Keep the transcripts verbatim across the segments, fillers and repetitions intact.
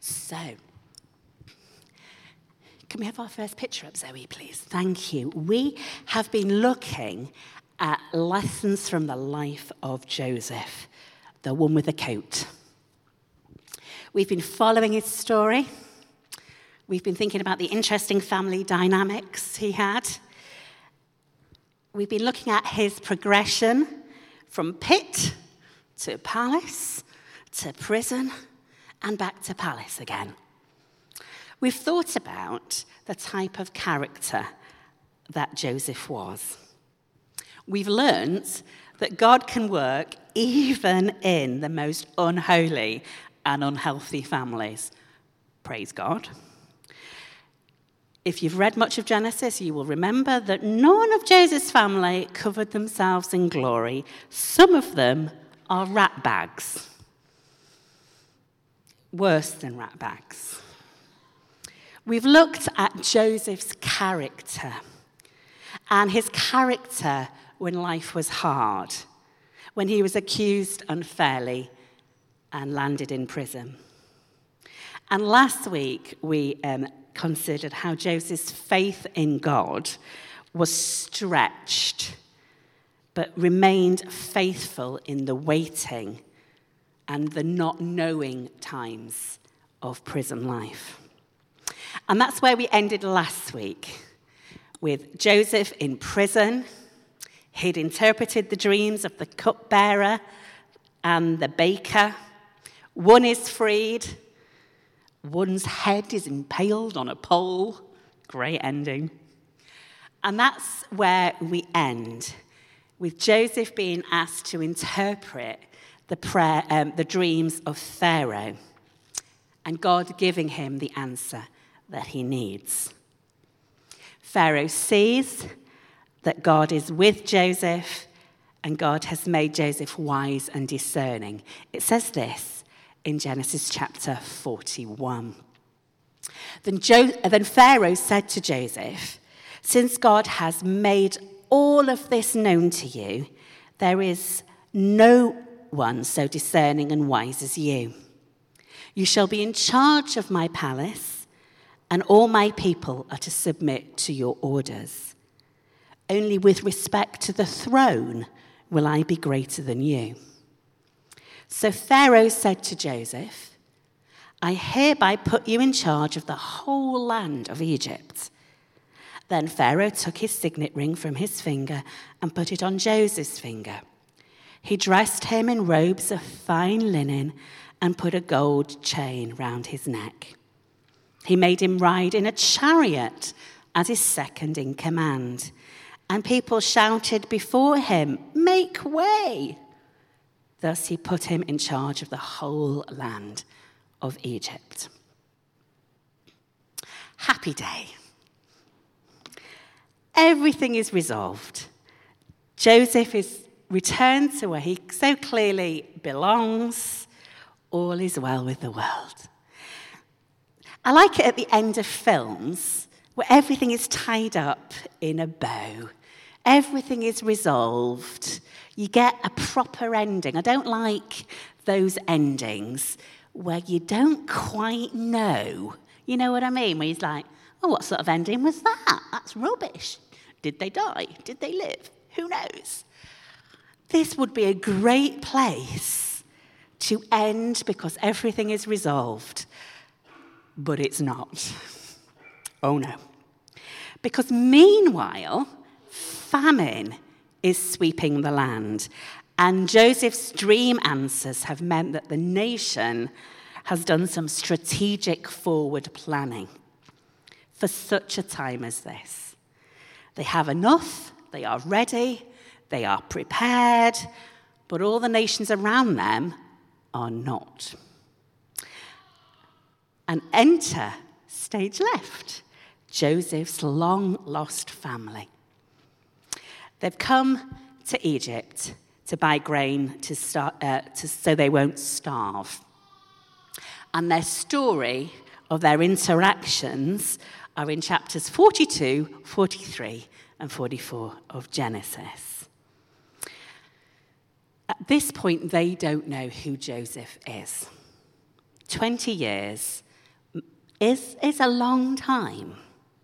So, can we have our first picture up, Zoe, please? Thank you. We have been looking at lessons from the life of Joseph, the one with the coat. We've been following his story. We've been thinking about the interesting family dynamics he had. We've been looking at his progression from pit to palace to prison and back to palace again. We've thought about the type of character that Joseph was. We've learnt that God can work even in the most unholy and unhealthy families. Praise God. If you've read much of Genesis, you will remember that none of Joseph's family covered themselves in glory. Some of them are rat bags. Worse than rat bags. We've looked at Joseph's character and his character when life was hard, when he was accused unfairly and landed in prison. And last week we um, considered how Joseph's faith in God was stretched, but remained faithful in the waiting and the not knowing times of prison life. And that's where we ended last week, with Joseph in prison. He'd interpreted the dreams of the cupbearer and the baker. One is freed. One's head is impaled on a pole. Great ending. And that's where we end, with Joseph being asked to interpret the prayer, um, the dreams of Pharaoh, and God giving him the answer that he needs. Pharaoh sees that God is with Joseph, and God has made Joseph wise and discerning. It says this in Genesis chapter forty-one. Then, jo- then Pharaoh said to Joseph, "Since God has made all of this known to you, there is no one so discerning and wise as you. You shall be in charge of my palace, and all my people are to submit to your orders. Only with respect to the throne will I be greater than you." So Pharaoh said to Joseph, "I hereby put you in charge of the whole land of Egypt." Then Pharaoh took his signet ring from his finger and put it on Joseph's finger. He dressed him in robes of fine linen and put a gold chain round his neck. He made him ride in a chariot as his second in command, and people shouted before him, "Make way!" Thus he put him in charge of the whole land of Egypt. Happy day. Everything is resolved. Joseph is returned to where he so clearly belongs. All is well with the world. I like it at the end of films where everything is tied up in a bow. Everything is resolved. You get a proper ending. I don't like those endings where you don't quite know. You know what I mean? Where he's like, "Oh, what sort of ending was that? That's rubbish. Did they die? Did they live? Who knows?" This would be a great place to end because everything is resolved. But it's not. Oh no. Because meanwhile, famine is sweeping the land, and Joseph's dream answers have meant that the nation has done some strategic forward planning for such a time as this. They have enough, they are ready, they are prepared, but all the nations around them are not. And enter, stage left, Joseph's long-lost family. They've come to Egypt to buy grain to start, uh, to, so they won't starve. And their story of their interactions are in chapters forty-two, forty-three, and forty-four of Genesis. At this point, they don't know who Joseph is. Twenty years is, is a long time.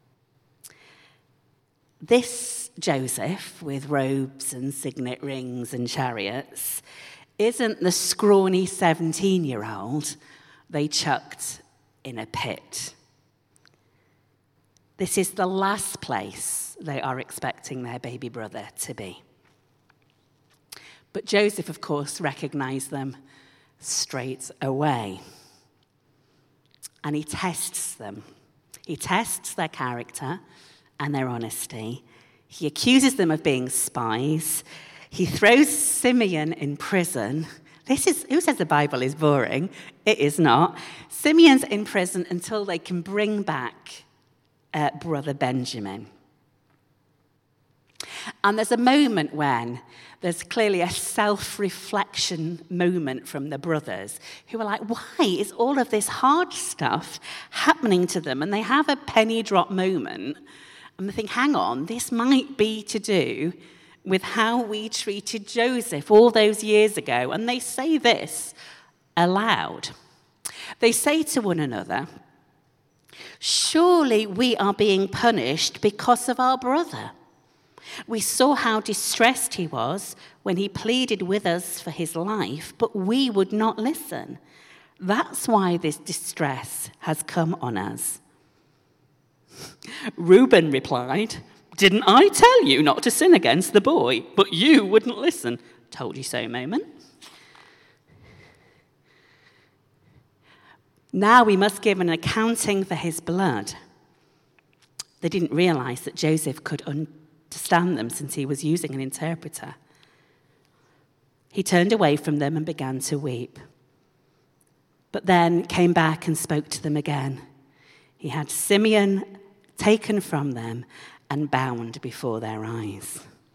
This Joseph, with robes and signet rings and chariots, isn't the scrawny seventeen-year-old they chucked in a pit. This is the last place they are expecting their baby brother to be. But Joseph, of course, recognized them straight away. And he tests them. He tests their character and their honesty. He accuses them of being spies. He throws Simeon in prison. This is, who says the Bible is boring? It is not. Simeon's in prison until they can bring back uh, brother Benjamin. And there's a moment when there's clearly a self-reflection moment from the brothers who are like, why is all of this hard stuff happening to them? And they have a penny drop moment and they think, hang on, this might be to do with how we treated Joseph all those years ago. And they say this aloud. They say to one another, surely we are being punished because of our brother. We saw how distressed he was when he pleaded with us for his life, but we would not listen. That's why this distress has come on us. Reuben replied, didn't I tell you not to sin against the boy, but you wouldn't listen? Told you so moment. Now we must give an accounting for his blood. They didn't realize that Joseph could understand them since he was using an interpreter. He turned away from them and began to weep, but then came back and spoke to them again. He had Simeon taken from them and bound before their eyes.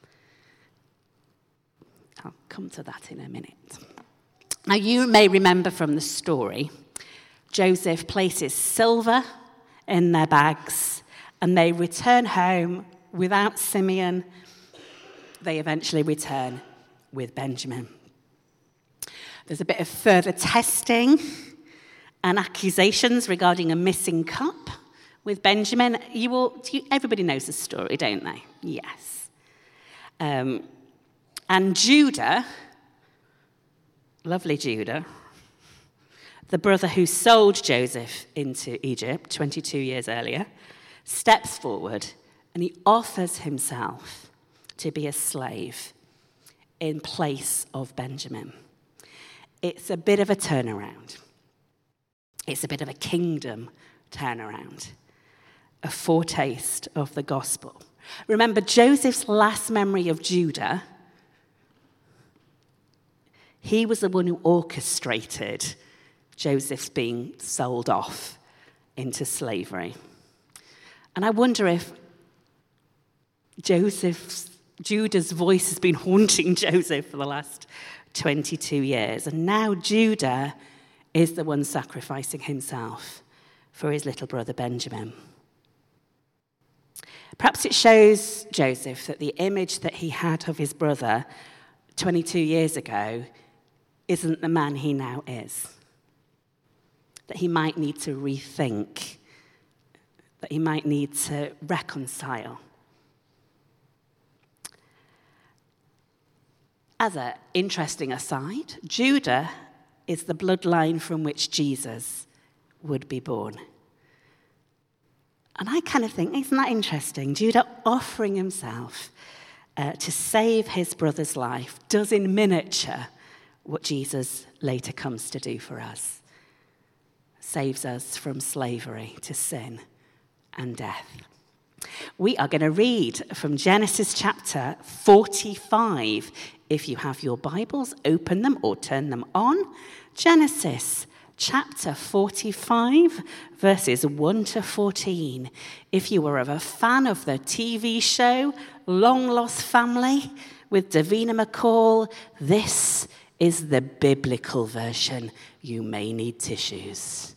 I'll come to that in a minute. Now, you may remember from the story, Joseph places silver in their bags and they return home without Simeon. They eventually return with Benjamin. There's a bit of further testing and accusations regarding a missing cup with Benjamin. You all, you, everybody knows the story, don't they? Yes. Um, and Judah, lovely Judah, the brother who sold Joseph into Egypt twenty-two years earlier, steps forward and he offers himself to be a slave in place of Benjamin. It's a bit of a turnaround. It's a bit of a kingdom turnaround, a foretaste of the gospel. Remember, Joseph's last memory of Judah, he was the one who orchestrated Joseph's being sold off into slavery. And I wonder if Joseph's, Judah's voice has been haunting Joseph for the last twenty-two years. And now Judah is the one sacrificing himself for his little brother Benjamin. Perhaps it shows Joseph that the image that he had of his brother twenty-two years ago isn't the man he now is. That he might need to rethink, that he might need to reconcile. As an interesting aside, Judah is the bloodline from which Jesus would be born. And I kind of think, isn't that interesting? Judah offering himself uh, to save his brother's life does in miniature what Jesus later comes to do for us. Saves us from slavery to sin and death. We are going to read from Genesis chapter forty-five. If you have your Bibles, open them or turn them on. Genesis chapter forty-five, verses one to fourteen. If you were a fan of the T V show Long Lost Family with Davina McCall, this is the biblical version. You may need tissues.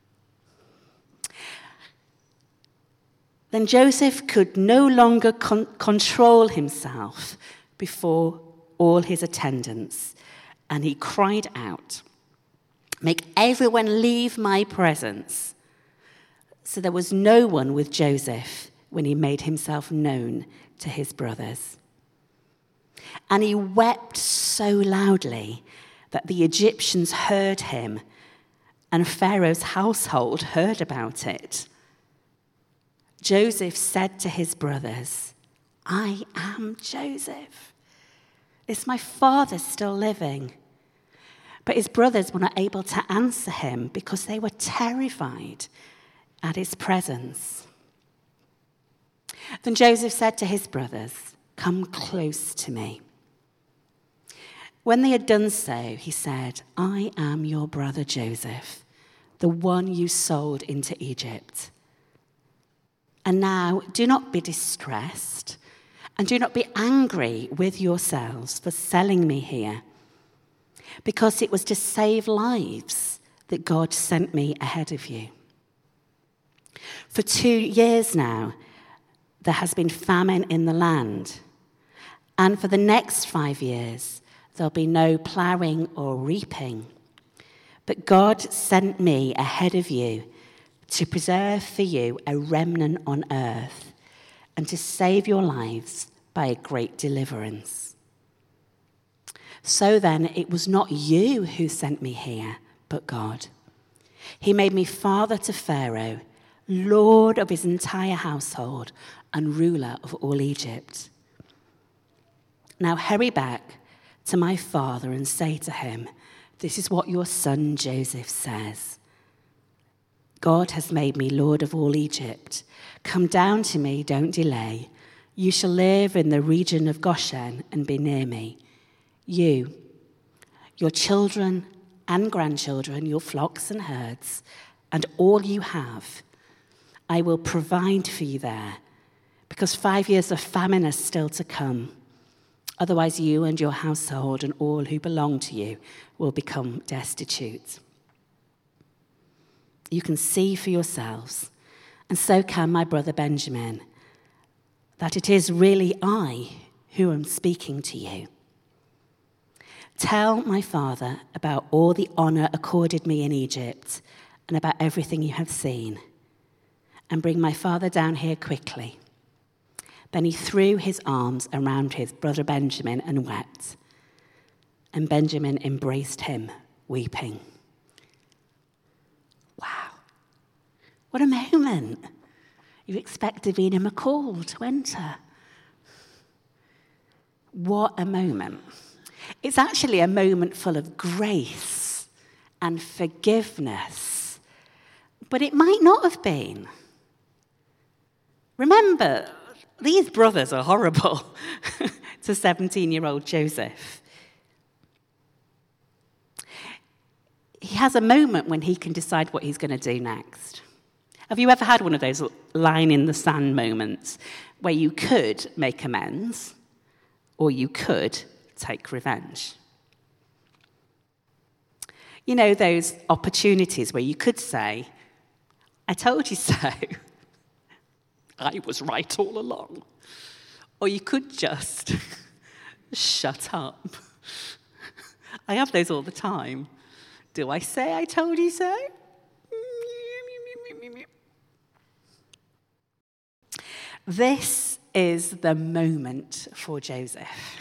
Then Joseph could no longer con- control himself before all his attendants, and he cried out, "Make everyone leave my presence." So there was no one with Joseph when he made himself known to his brothers. And he wept so loudly that the Egyptians heard him, and Pharaoh's household heard about it. Joseph said to his brothers, "I am Joseph. Is my father still living?" But his brothers were not able to answer him because they were terrified at his presence. Then Joseph said to his brothers, "Come close to me." When they had done so, he said, "I am your brother Joseph, the one you sold into Egypt. And now do not be distressed, and do not be angry with yourselves for selling me here, because it was to save lives that God sent me ahead of you. For two years now, there has been famine in the land, and for the next five years, there'll be no ploughing or reaping. But God sent me ahead of you to preserve for you a remnant on earth and to save your lives by a great deliverance. So then, it was not you who sent me here, but God. He made me father to Pharaoh, lord of his entire household and ruler of all Egypt. Now hurry back to my father and say to him, 'This is what your son Joseph says. God has made me lord of all Egypt. Come down to me, don't delay. You shall live in the region of Goshen and be near me. You, your children and grandchildren, your flocks and herds, and all you have. I will provide for you there, because five years of famine are still to come. Otherwise, you and your household and all who belong to you will become destitute. You can see for yourselves, and so can my brother Benjamin, that it is really I who am speaking to you. Tell my father about all the honor accorded me in Egypt and about everything you have seen, and bring my father down here quickly." Then he threw his arms around his brother Benjamin and wept. And Benjamin embraced him, weeping. Wow. What a moment. You expect Davina McCall to enter. What a moment. It's actually a moment full of grace and forgiveness. But it might not have been. Remember, these brothers are horrible to seventeen-year-old Joseph. He has a moment when he can decide what he's going to do next. Have you ever had one of those line in the sand moments where you could make amends or you could take revenge? You know, those opportunities where you could say, "I told you so. I was right all along." Or you could just shut up. I have those all the time. Do I say I told you so? This is the moment for Joseph.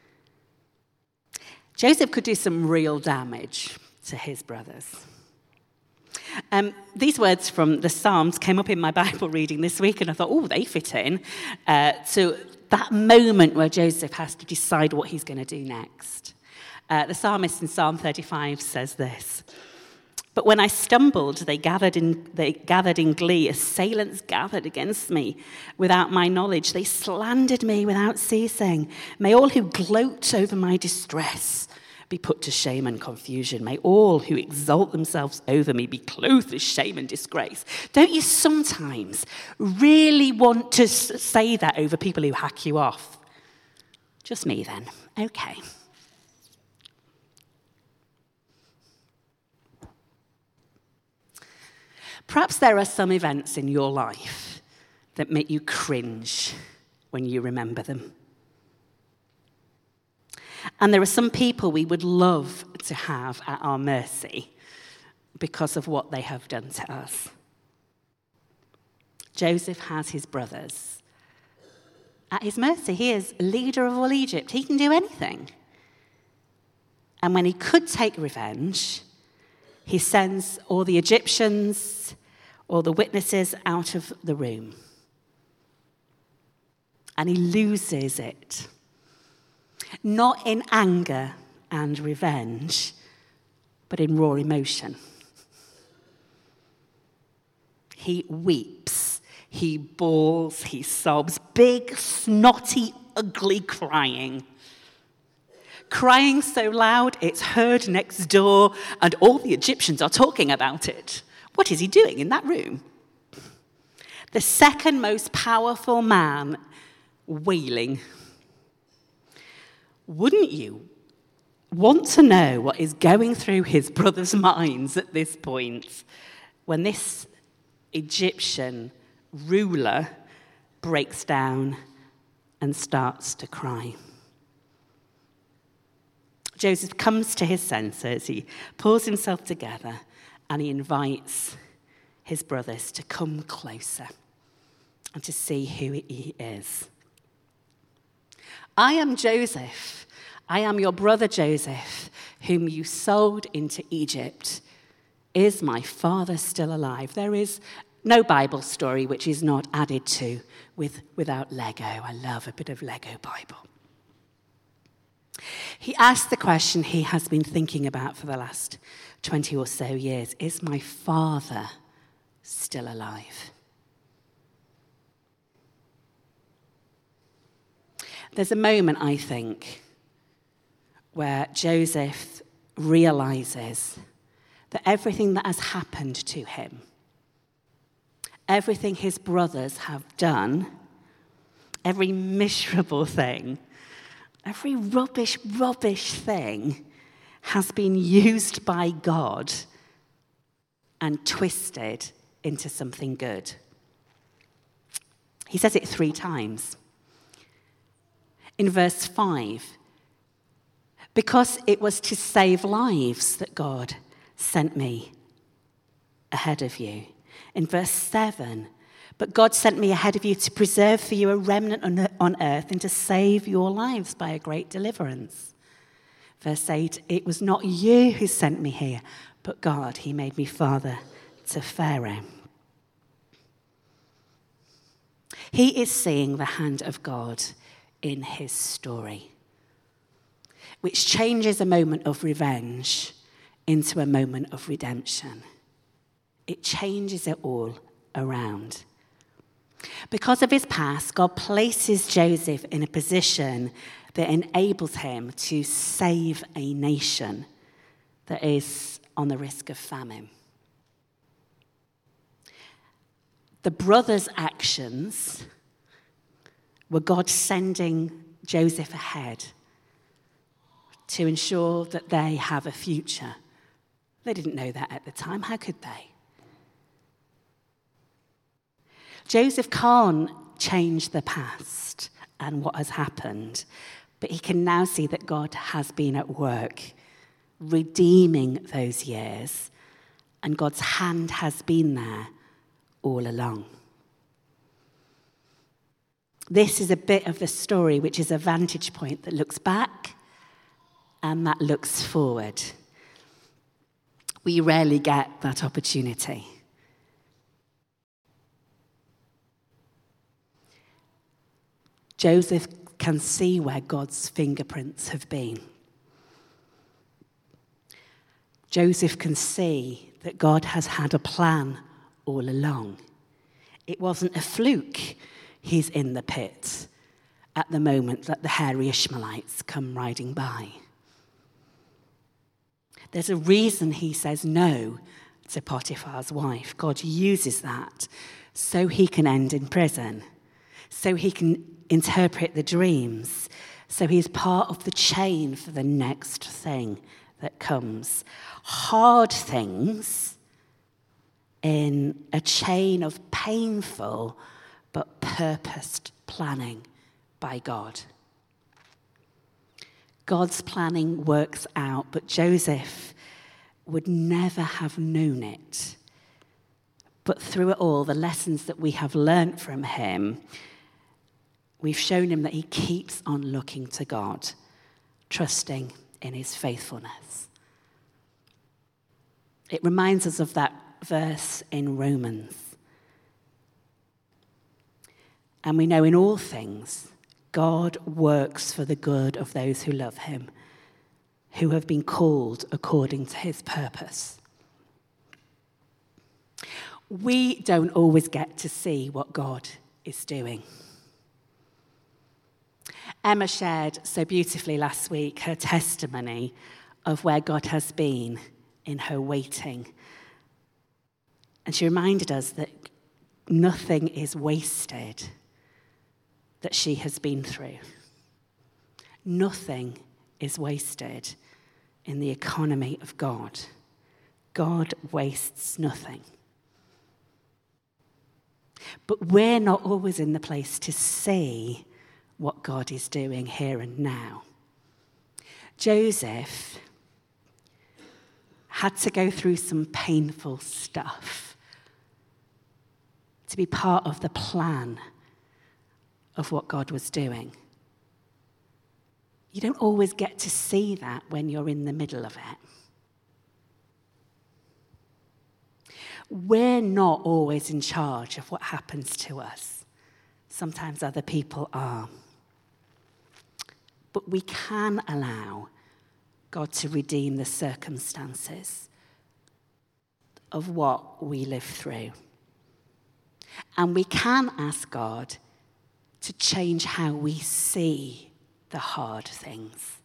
Joseph could do some real damage to his brothers. Um, these words from the Psalms came up in my Bible reading this week, and I thought, oh, they fit in uh, to that moment where Joseph has to decide what he's going to do next. Uh, the psalmist in Psalm thirty-five says this: "But when I stumbled, they gathered in they gathered in glee. Assailants gathered against me without my knowledge. They slandered me without ceasing. May all who gloat over my distress be put to shame and confusion. May all who exalt themselves over me be clothed with shame and disgrace." Don't you sometimes really want to say that over people who hack you off? Just me then. Okay. Perhaps there are some events in your life that make you cringe when you remember them. And there are some people we would love to have at our mercy because of what they have done to us. Joseph has his brothers at his mercy. He is leader of all Egypt. He can do anything. And when he could take revenge, he sends all the Egyptians, all the witnesses out of the room. And he loses it. Not in anger and revenge, but in raw emotion. He weeps, he bawls, he sobs, big, snotty, ugly crying. Crying so loud it's heard next door, and all the Egyptians are talking about it. What is he doing in that room? The second most powerful man wailing. Wouldn't you want to know what is going through his brothers' minds at this point when this Egyptian ruler breaks down and starts to cry? Joseph comes to his senses, he pulls himself together, and he invites his brothers to come closer and to see who he is. I am Joseph. I am your brother Joseph, whom you sold into Egypt. Is my father still alive? There is no Bible story which is not added to with, without Lego. I love a bit of Lego Bible. He asked the question he has been thinking about for the last twenty or so years. Is my father still alive? There's a moment, I think, where Joseph realizes that everything that has happened to him, everything his brothers have done, every miserable thing, every rubbish, rubbish thing has been used by God and twisted into something good. He says it three times. In verse five, because it was to save lives that God sent me ahead of you. In verse seven, but God sent me ahead of you to preserve for you a remnant on earth and to save your lives by a great deliverance. Verse eight, it was not you who sent me here, but God. He made me father to Pharaoh. He is seeing the hand of God in his story, which changes a moment of revenge into a moment of redemption. It changes it all around. Because of his past, God places Joseph in a position that enables him to save a nation that is on the risk of famine. The brothers' actions were God sending Joseph ahead to ensure that they have a future. They didn't know that at the time. How could they? Joseph can't change the past and what has happened, but he can now see that God has been at work redeeming those years, and God's hand has been there all along. This is a bit of the story which is a vantage point that looks back and that looks forward. We rarely get that opportunity. Joseph can see where God's fingerprints have been. Joseph can see that God has had a plan all along. It wasn't a fluke. He's in the pit at the moment that the hairy Ishmaelites come riding by. There's a reason he says no to Potiphar's wife. God uses that so he can end in prison, so he can interpret the dreams, so he's part of the chain for the next thing that comes. Hard things in a chain of painful but purposed planning by God. God's planning works out, but Joseph would never have known it But through it all, the lessons that we have learnt from him, we've shown him that he keeps on looking to God, trusting in his faithfulness. It reminds us of that verse in Romans. And we know in all things, God works for the good of those who love him, who have been called according to his purpose. We don't always get to see what God is doing. Emma shared so beautifully last week her testimony of where God has been in her waiting. And she reminded us that nothing is wasted that she has been through. Nothing is wasted in the economy of God. God wastes nothing. But we're not always in the place to see what God is doing here and now. Joseph had to go through some painful stuff to be part of the plan of what God was doing. You don't always get to see that when you're in the middle of it. We're not always in charge of what happens to us. Sometimes other people are. But we can allow God to redeem the circumstances of what we live through. And we can ask God to change how we see the hard things.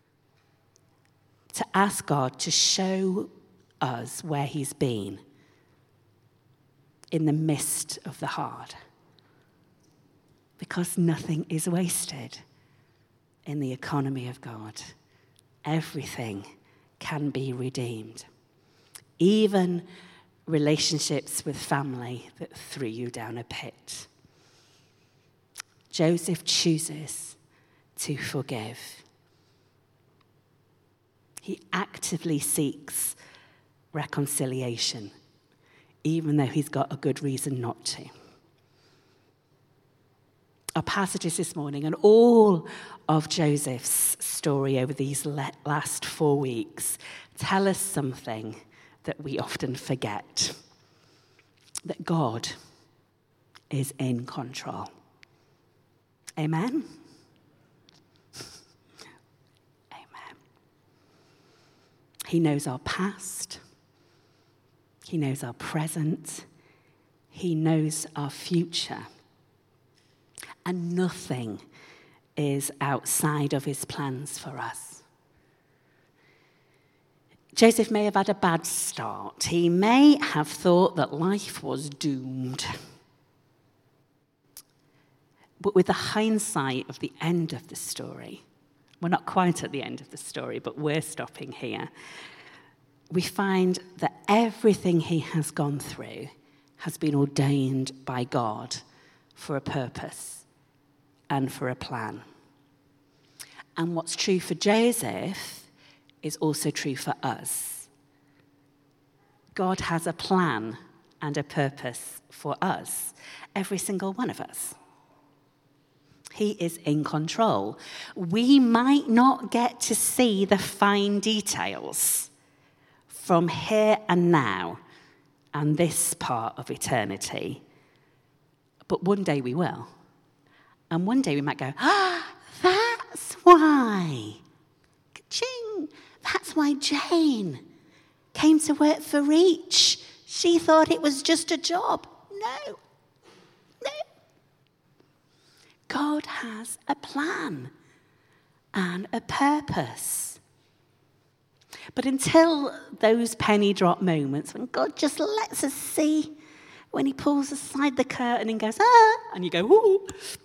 To ask God to show us where he's been in the midst of the hard. Because nothing is wasted in the economy of God. Everything can be redeemed. Even relationships with family that threw you down a pit. Joseph chooses to forgive. He actively seeks reconciliation, even though he's got a good reason not to. Our passages this morning and all of Joseph's story over these last four weeks tell us something that we often forget, that God is in control. Amen? Amen. He knows our past. He knows our present. He knows our future. And nothing is outside of his plans for us. Joseph may have had a bad start. He may have thought that life was doomed. But with the hindsight of the end of the story, we're not quite at the end of the story, but we're stopping here, we find that everything he has gone through has been ordained by God for a purpose and for a plan. And what's true for Joseph is also true for us. God has a plan and a purpose for us, every single one of us. He is in control. We might not get to see the fine details from here and now and this part of eternity, but one day we will. And one day we might go, ah, that's why. Ka-ching. That's why Jane came to work for Reach. She thought it was just a job. No. No. God has a plan and a purpose. But until those penny drop moments when God just lets us see, when he pulls aside the curtain and goes, ah, and you go, ooh.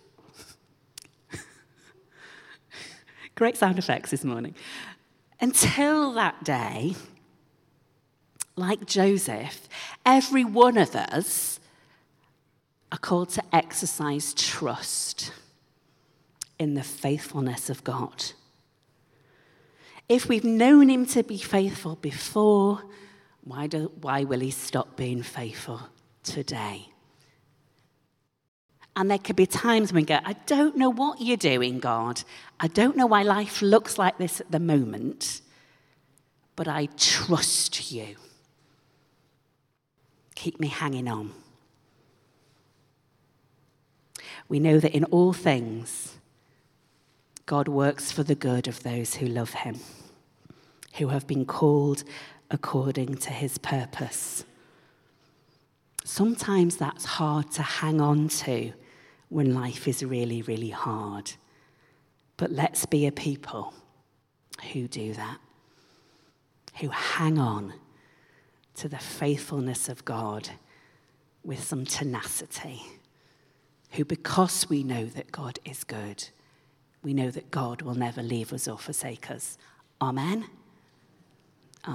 Great sound effects this morning. Until that day, like Joseph, every one of us are called to exercise trust in the faithfulness of God. If we've known him to be faithful before, why, do, why will he stop being faithful today. And there could be times when we go, I don't know what you're doing, God. I don't know why life looks like this at the moment, but I trust you. Keep me hanging on. We know that in all things, God works for the good of those who love him, who have been called according to his purpose. Sometimes that's hard to hang on to when life is really, really hard. But let's be a people who do that, who hang on to the faithfulness of God with some tenacity, who, because we know that God is good, we know that God will never leave us or forsake us. Amen.